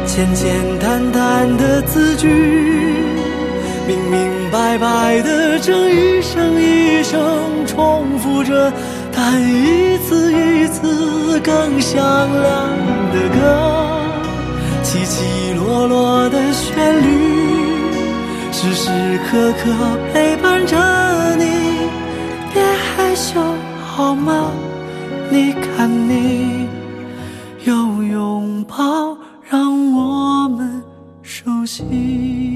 简简单单的字句，明明白白的这一声一声重复着，但一次一次更响亮的歌，起起落落的旋律，时时刻刻陪伴着你。别害羞好吗？你看你有拥抱让我们熟悉。